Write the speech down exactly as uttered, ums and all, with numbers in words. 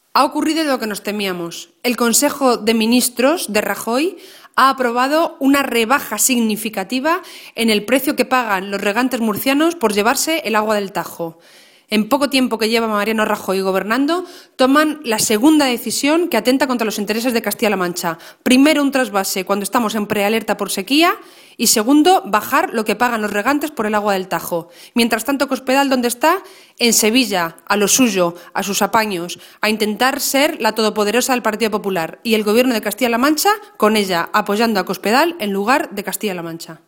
Ha ocurrido lo que nos temíamos. El Consejo de Ministros de Rajoy ha aprobado una rebaja significativa en el precio que pagan los regantes murcianos por llevarse el agua del Tajo. En poco tiempo que lleva Mariano Rajoy gobernando, toman la segunda decisión que atenta contra los intereses de Castilla-La Mancha. Primero, un trasvase cuando estamos en prealerta por sequía y, segundo, bajar lo que pagan los regantes por el agua del Tajo. Mientras tanto, Cospedal, ¿dónde está? En Sevilla, a lo suyo, a sus apaños, a intentar ser la todopoderosa del Partido Popular. Y el Gobierno de Castilla-La Mancha, con ella, apoyando a Cospedal en lugar de Castilla-La Mancha.